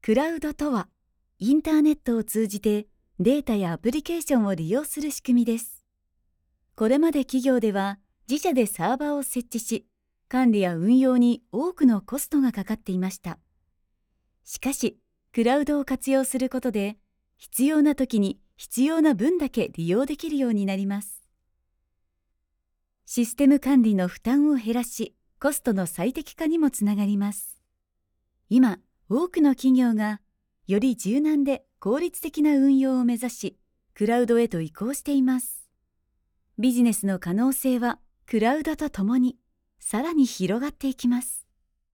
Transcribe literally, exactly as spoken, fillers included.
クラウドとは、インターネットを通じてデータやアプリケーションを利用する仕組みです。これまで企業では自社でサーバーを設置し、管理や運用に多くのコストがかかっていました。しかし、クラウドを活用することで、必要な時に必要な分だけ利用できるようになります。システム管理の負担を減らし、コストの最適化にもつながります。今、多くの企業が、より柔軟で効率的な運用を目指し、クラウドへと移行しています。ビジネスの可能性は、クラウドとともに、さらに広がっていきます。